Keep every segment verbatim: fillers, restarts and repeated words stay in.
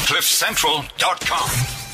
cliff central dot com.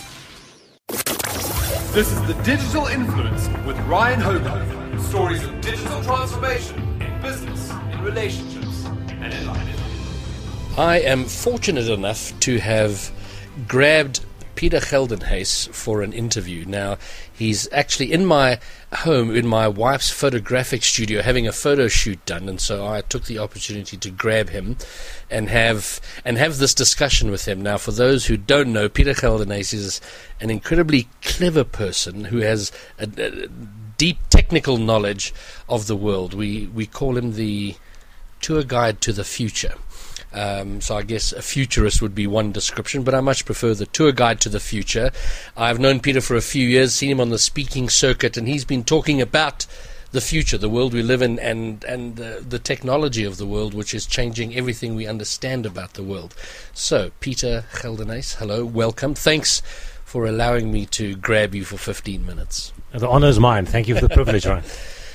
This is The Digital Influence with Ryan Hogarth. Stories of digital transformation in business, in relationships, and in life. I am fortunate enough to have grabbed Peter Geldenhuys for an interview. Now, he's actually in my home, in my wife's photographic studio, having a photo shoot done, and so I took the opportunity to grab him and have and have this discussion with him. Now, for those who don't know, Peter Geldenhuys is an incredibly clever person who has a, a deep technical knowledge of the world. We we call him the tour guide to the future. Um, so I guess a futurist would be one description, but I much prefer the tour guide to the future. I've known Peter for a few years, seen him on the speaking circuit, and he's been talking about the future, the world we live in, and, and the, the technology of the world, which is changing everything we understand about the world. So, Peter Geldenhuys, hello, welcome. Thanks for allowing me to grab you for fifteen minutes. The honor is mine. Thank you for the privilege, Ryan.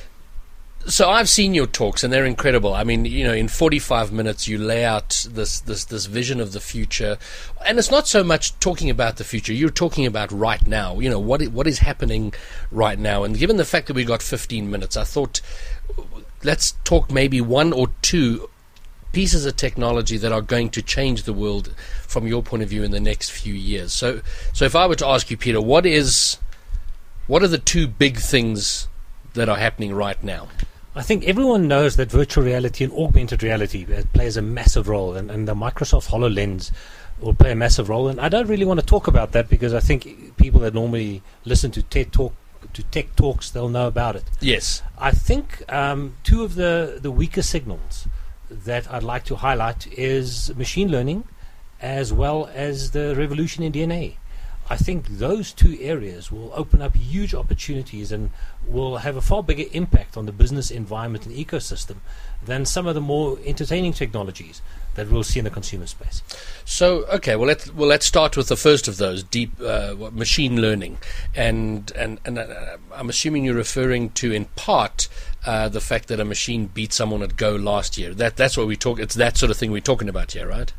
So I've seen your talks, and they're incredible. I mean, you know, in forty-five minutes, you lay out this, this, this vision of the future, and it's not so much talking about the future. You're talking about right now. You know, what what is happening right now. And given the fact that we got fifteen minutes, I thought let's talk maybe one or two pieces of technology that are going to change the world from your point of view in the next few years. So, so if I were to ask you, Peter, what is what are the two big things that are happening right now? I think everyone knows that virtual reality and augmented reality plays a massive role, and, and the Microsoft HoloLens will play a massive role. And I don't really want to talk about that because I think people that normally listen to TED Talk, to tech talks, they'll know about it. Yes. I think um, two of the, the weaker signals that I'd like to highlight is machine learning as well as the revolution in D N A. I think those two areas will open up huge opportunities and will have a far bigger impact on the business environment and ecosystem than some of the more entertaining technologies that we'll see in the consumer space. So, okay, well, let's well let's start with the first of those, deep uh, what, machine learning, and and and uh, I'm assuming you're referring to in part uh, the fact that a machine beat someone at Go last year. That that's what we talk. It's that sort of thing we're talking about here, right?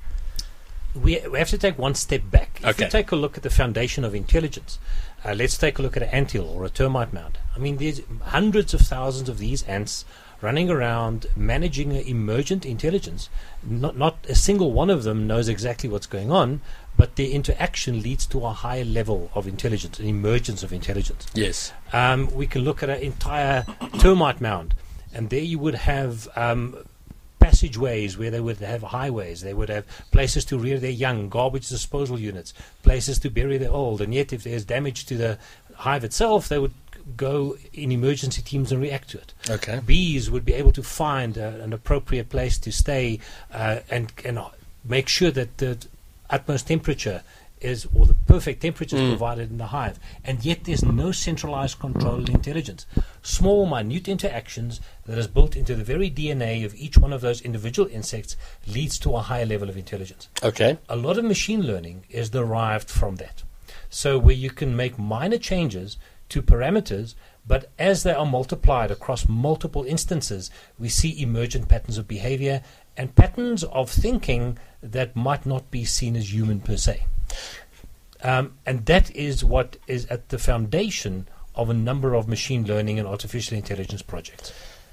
We, we have to take one step back. If Okay. we take a look at the foundation of intelligence, uh, let's take a look at an anthill or a termite mound. I mean, there's hundreds of thousands of these ants running around managing an emergent intelligence. Not, not a single one of them knows exactly what's going on, but their interaction leads to a higher level of intelligence, an emergence of intelligence. Yes. Um, we can look at an entire termite mound, and there you would have um, passageways where they would have highways, they would have places to rear their young, garbage disposal units, places to bury their old, and yet if there's damage to the hive itself, they would go in emergency teams and react to it. Okay. Bees would be able to find uh, an appropriate place to stay uh, and, and make sure that the utmost temperature is, or the perfect temperature is Mm. provided in the hive. And yet there's no centralized control and intelligence. Small, minute interactions that is built into the very D N A of each one of those individual insects leads to a higher level of intelligence. Okay. A lot of machine learning is derived from that. So where you can make minor changes to parameters, but as they are multiplied across multiple instances, we see emergent patterns of behavior and patterns of thinking that might not be seen as human per se. Um, and that is what is at the foundation of a number of machine learning and artificial intelligence projects.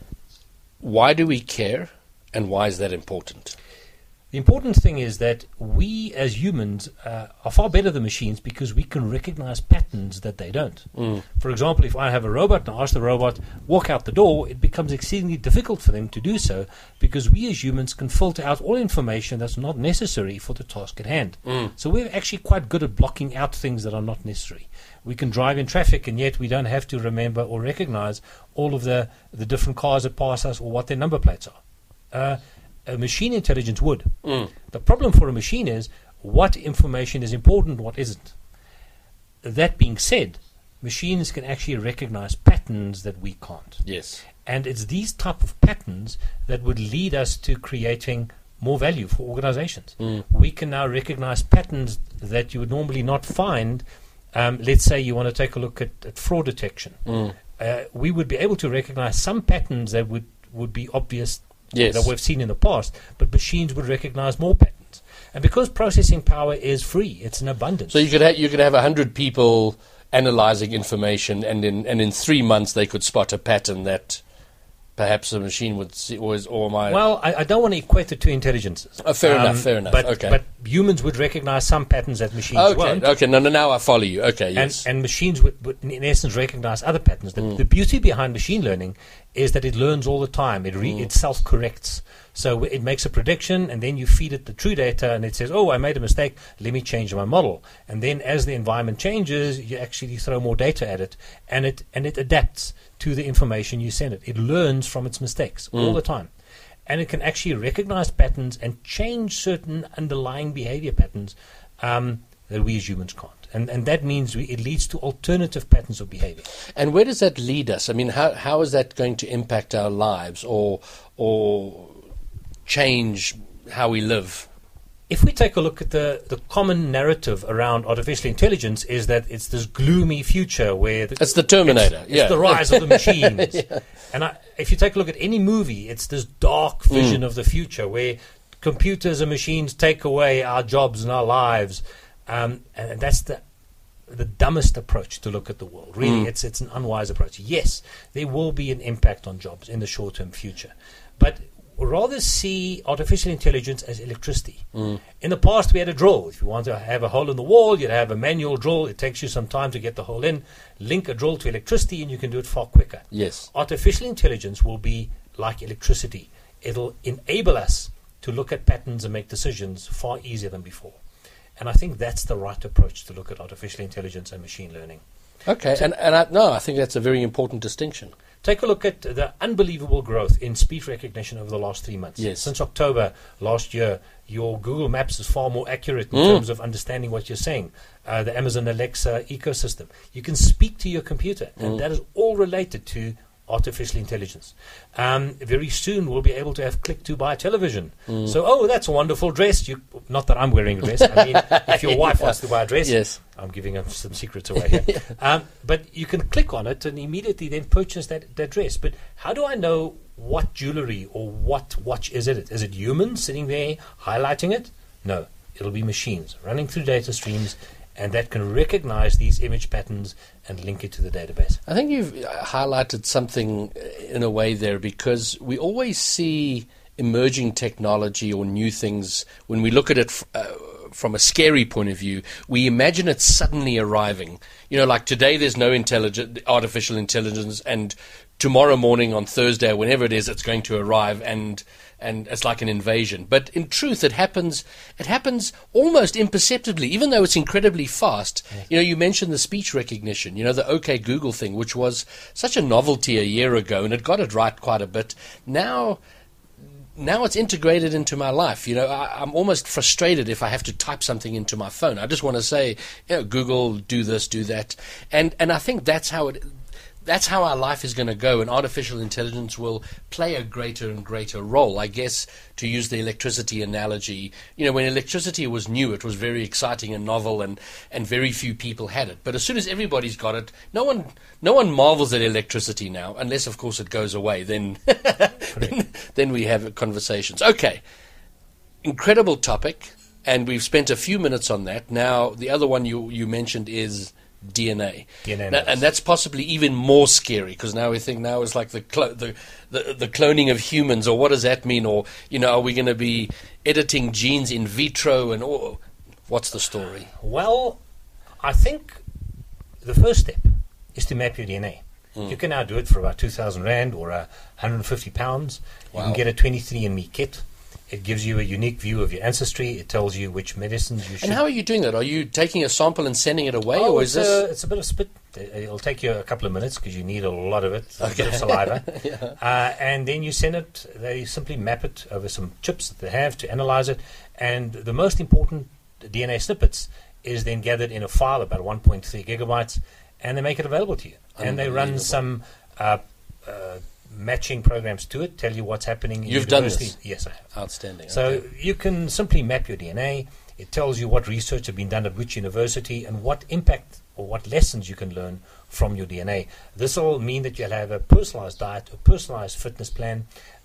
Why do we care, and why is that important? The important thing is that we as humans uh, are far better than machines because we can recognize patterns that they don't. Mm. For example, if I have a robot and I ask the robot, walk out the door, it becomes exceedingly difficult for them to do so because we as humans can filter out all information that's not necessary for the task at hand. Mm. So we're actually quite good at blocking out things that are not necessary. We can drive in traffic and yet we don't have to remember or recognize all of the, the different cars that pass us or what their number plates are. Uh, A machine intelligence would. Mm. The problem for a machine is what information is important, what isn't. That being said, machines can actually recognize patterns that we can't. Yes. And it's these type of patterns that would lead us to creating more value for organizations. Mm. We can now recognize patterns that you would normally not find. Um, let's say you want to take a look at, at fraud detection. Mm. Uh, we would be able to recognize some patterns that would, would be obvious Yes. that we've seen in the past, but machines would recognize more patterns. And because processing power is free, it's in abundance. So you could ha- you could have a hundred people analyzing information, and in and in three months they could spot a pattern that perhaps a machine would see, or, is, or my Well, I, I don't want to equate the two intelligences. Oh, fair enough, fair enough. But, Okay. but humans would recognize some patterns that machines okay won't. okay no no now I follow you. Okay, And, yes. and machines would, would, in essence, recognize other patterns. The, the beauty behind machine learning is that it learns all the time. It, re- it self-corrects. So it makes a prediction, and then you feed it the true data, and it says, oh, I made a mistake, let me change my model. And then as the environment changes, you actually throw more data at it, and it and it adapts to the information you send it. It learns from its mistakes all the time. And it can actually recognize patterns and change certain underlying behavior patterns um, that we as humans can't. And, and that means we, it leads to alternative patterns of behavior. And where does that lead us? I mean, how how is that going to impact our lives, or or change how we live? If we take a look at the, the common narrative around artificial intelligence, is that it's this gloomy future where the, It's the Terminator. it's, yeah, it's the rise of the machines. Yeah. And I, if you take a look at any movie, it's this dark vision of the future where computers and machines take away our jobs and our lives, um, and that's the the dumbest approach to look at the world. Really, Mm. it's it's an unwise approach. Yes, there will be an impact on jobs in the short-term future, but rather see artificial intelligence as electricity. Mm. In the past, we had a drill. If you want to have a hole in the wall, you'd have a manual drill. It takes you some time to get the hole in. Link a drill to electricity, and you can do it far quicker. Yes. Artificial intelligence will be like electricity. It'll enable us to look at patterns and make decisions far easier than before. And I think that's the right approach to look at artificial intelligence and machine learning. Okay, and and I, no, I think that's a very important distinction. Take a look at the unbelievable growth in speech recognition over the last three months. Yes. Since October last year, your Google Maps is far more accurate in Mm. terms of understanding what you're saying. Uh, the Amazon Alexa ecosystem. You can speak to your computer, and Mm. that is all related to artificial intelligence. Um, very soon, we'll be able to have click to buy television. Mm. So, oh, that's a wonderful dress. You, not that I'm wearing a dress. I mean, if your wife wants to buy a dress, Yes. I'm giving up some secrets away here. um, but you can click on it and immediately then purchase that, that dress. But how do I know what jewelry or what watch is it? Is it humans sitting there highlighting it? No, it'll be machines running through data streams, and that can recognize these image patterns and link it to the database. I think you've uh, highlighted something uh, in a way there, because we always see emerging technology or new things when we look at it f- uh, from a scary point of view. We imagine it suddenly arriving. You know, like today there's no intelligent artificial intelligence, and tomorrow morning on Thursday, whenever it is, it's going to arrive, and and it's like an invasion. But in truth, it happens. It happens almost imperceptibly, even though it's incredibly fast. Yes. You know, you mentioned the speech recognition. You know, the OK Google thing, which was such a novelty a year ago, and it got it right quite a bit. Now. Now it's integrated into my life. You know, I, I'm almost frustrated if I have to type something into my phone. I just want to say, you know, Google, do this, do that, and and I think that's how it. That's how our life is going to go, and artificial intelligence will play a greater and greater role. I guess, to use the electricity analogy, you know, when electricity was new, it was very exciting and novel, and, and very few people had it. But as soon as everybody's got it, no one no one marvels at electricity now, unless, of course, it goes away. Then, then, then we have conversations. Okay, incredible topic, and we've spent a few minutes on that. Now, the other one you, you mentioned is D N A, D N A now, and that's possibly even more scary, because now we think now it's like the, clo- the the the cloning of humans, or what does that mean? Or, you know, are we going to be editing genes in vitro, and all? What's the story? Well, I think the first step is to map your D N A. Mm. You can now do it for about two thousand rand or uh, one hundred fifty pounds. You Wow. can get a twenty-three and me kit. It gives you a unique view of your ancestry. It tells you which medicines you should. And how are you doing that? Are you taking a sample and sending it away, Oh, or it's, is this? a, it's a bit of spit. It'll take you a couple of minutes because you need a lot of it, a bit of saliva. Yeah. uh, and then you send it, they simply map it over some chips that they have to analyze it. And the most important D N A snippets is then gathered in a file about one point three gigabytes, and they make it available to you. And they run some uh, uh, matching programs to it, tell you what's happening in You've done universities. this? Yes, I have. Outstanding. So okay. you can simply map your D N A. It tells you what research has been done at which university and what impact or what lessons you can learn from your D N A. This will mean that you'll have a personalized diet, a personalized fitness plan,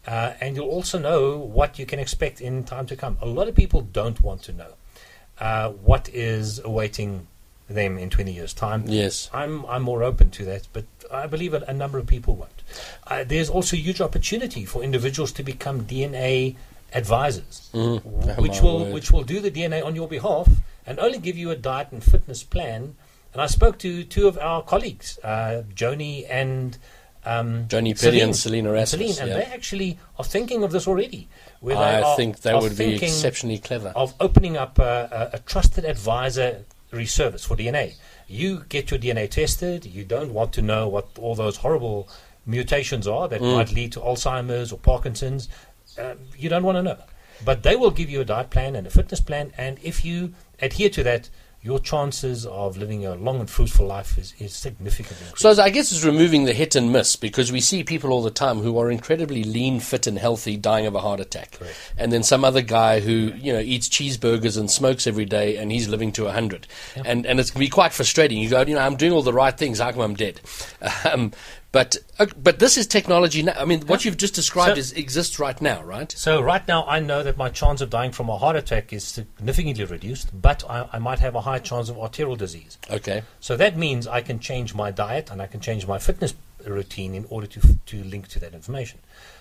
Uh, and you'll also know what you can expect in time to come. A lot of people don't want to know uh, what is awaiting them in twenty years' time. Yes. I'm I'm more open to that, but I believe that a number of people won't. Uh, there's also huge opportunity for individuals to become D N A advisors, Mm. w- Oh, which my will word. which will do the D N A on your behalf and only give you a diet and fitness plan. And I spoke to two of our colleagues, uh, Joni and um, Joni Perry and Celine. Selena Rasmus. Celine, and yeah. they actually are thinking of this already. Where they I are- think that are would be thinking exceptionally clever. of opening up a, a, a trusted advisory service for D N A. You get your D N A tested. You don't want to know what all those horrible mutations are that Mm. might lead to Alzheimer's or Parkinson's. Um, you don't want to know. But they will give you a diet plan and a fitness plan, and if you adhere to that, your chances of living a long and fruitful life is, is significantly increased. So I guess it's removing the hit and miss, because we see people all the time who are incredibly lean, fit and healthy dying of a heart attack. Correct. And then some other guy who, you know, eats cheeseburgers and smokes every day and he's living to one hundred. Yeah. And and it's going to be quite frustrating. You go, you know, I'm doing all the right things, how come I'm dead? Um, but uh, but this is technology now. I mean, what you've just described So- is exists right now, right? So right now, I know that my chance of dying from a heart attack is significantly reduced, but I, I might have a high chance of arterial disease. Okay. So that means I can change my diet and I can change my fitness routine in order to to link to that information.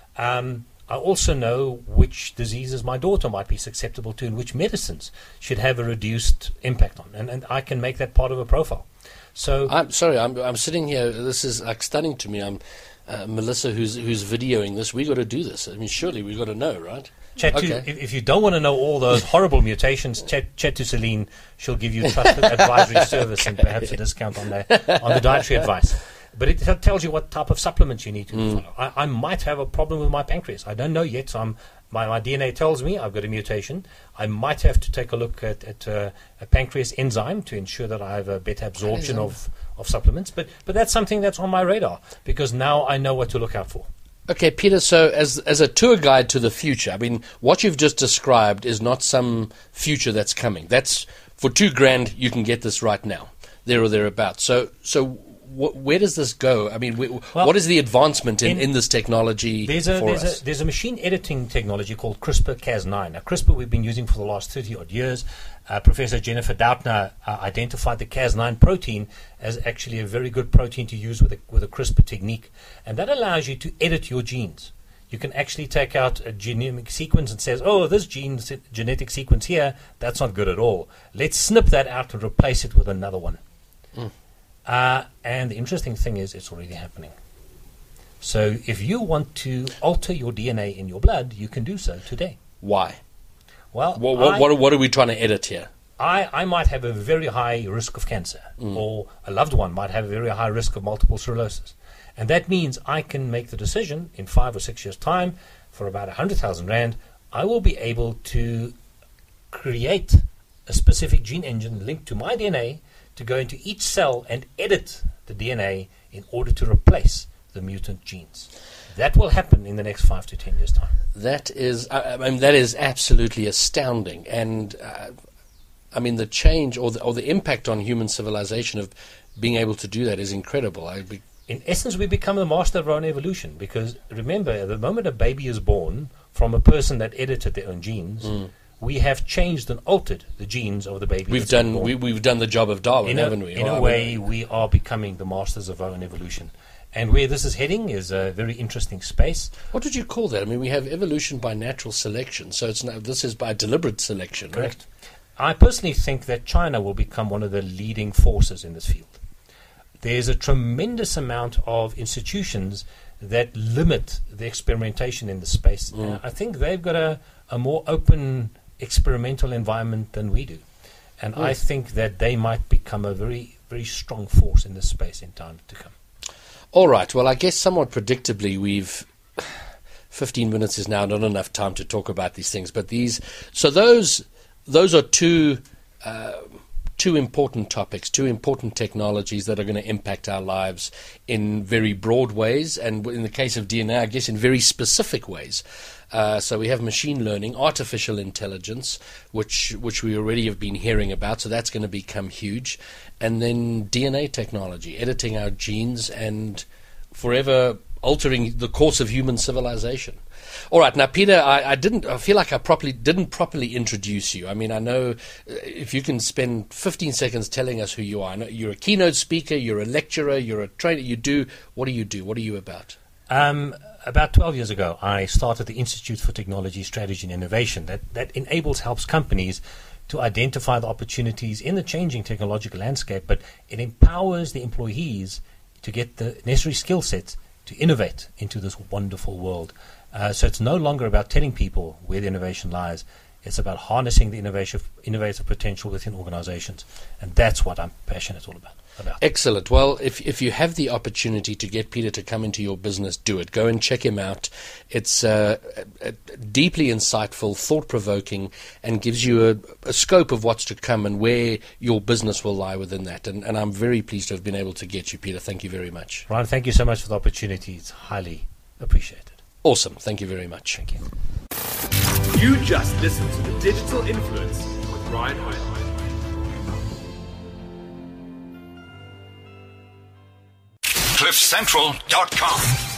Um, I also know which diseases my daughter might be susceptible to and which medicines should have a reduced impact on, and, and I can make that part of a profile. So I'm sorry, I'm I'm sitting here. This is like stunning to me. I'm uh, Melissa, who's who's videoing this. We got to do this. I mean, surely we got to know, right? Chat to, Okay. if, if you don't want to know all those horrible mutations, chat, chat to Celine. She'll give you trusted advisory service and perhaps a discount on the on the dietary advice. But it t- tells you what type of supplements you need to Mm. follow. I, I might have a problem with my pancreas. I don't know yet. So I'm, my, my D N A tells me I've got a mutation. I might have to take a look at, at uh, a pancreas enzyme to ensure that I have a better absorption Enzyme. of, of supplements. But but that's something that's on my radar because now I know what to look out for. Okay, Peter, so as as a tour guide to the future, I mean, what you've just described is not some future that's coming. That's for two grand, you can get this right now, there or thereabouts. So, so wh- where does this go? I mean, wh- Well, what is the advancement in, in- in this technology There's a, for there's, us? a, there's a machine editing technology called CRISPR Cas nine. Now, CRISPR we've been using for the last thirty odd years. Uh, Professor Jennifer Doudna uh, identified the Cas nine protein as actually a very good protein to use with a, with a CRISPR technique. And that allows you to edit your genes. You can actually take out a genomic sequence and says, oh, this gene se- genetic sequence here, that's not good at all. Let's snip that out and replace it with another one. Mm. Uh, and the interesting thing is it's already happening. So if you want to alter your D N A in your blood, you can do so today. Why? Well, What, what, I, what, what are we trying to edit here? I, I might have a very high risk of cancer, Mm. or a loved one might have a very high risk of multiple sclerosis. And that means I can make the decision in five or six years' time, for about one hundred thousand Rand, I will be able to create a specific gene engine linked to my D N A to go into each cell and edit the D N A in order to replace the mutant genes. That will happen in the next five to ten years' time. That is, I, I mean, that is absolutely astounding, and uh, I mean, the change or the, or the impact on human civilization of being able to do that is incredible. I be, In essence, we become the master of our own evolution because remember, the moment a baby is born from a person that edited their own genes, Mm. we have changed and altered the genes of the baby. we've that's been done born. we, we've done the job of Darwin, in a, haven't we? in Or, I a mean, way, we are becoming the masters of our own evolution. And where this is heading is a very interesting space. what would you call that? I mean, we have evolution by natural selection, so it's not, this is by deliberate selection, Correct. I personally think that China will become one of the leading forces in this field. There's a tremendous amount of institutions that limit the experimentation in the space. Mm. Uh, I think they've got a, a more open experimental environment than we do. And I Mm. think that they might become a very, very strong force in this space in time to come. All right. Well, I guess somewhat predictably, we've fifteen minutes is now not enough time to talk about these things. But these, so those, those are two, uh, two important topics, two important technologies that are going to impact our lives in very broad ways, and in the case of D N A, I guess in very specific ways. Uh, so we have machine learning, artificial intelligence, which which we already have been hearing about. So that's going to become huge, and then D N A technology, editing our genes and forever altering the course of human civilization. All right, now Peter, I, I didn't. I feel like I properly didn't properly introduce you. I mean, I know if you can spend fifteen seconds telling us who you are. I know you're a keynote speaker, you're a lecturer, you're a trainer. You do what do you do? What are you about? Um, about twelve years ago, I started the Institute for Technology Strategy and Innovation. That that enables, helps companies to identify the opportunities in the changing technological landscape, but it empowers the employees to get the necessary skill sets to innovate into this wonderful world. Uh, so it's no longer about telling people where the innovation lies. It's about harnessing the innovation, innovative potential within organizations. And that's what I'm passionate all about. about. Excellent. Well, if if you have the opportunity to get Peter to come into your business, do it. Go and check him out. It's uh, uh, deeply insightful, thought-provoking, and gives you a, a scope of what's to come and where your business will lie within that. And, and I'm very pleased to have been able to get you, Peter. Thank you very much. Ryan, thank you so much for the opportunity. It's highly appreciated. Awesome. Thank you very much. Thank you. You just listened to The Digital Influence with Ryan Hogan. cliff central dot com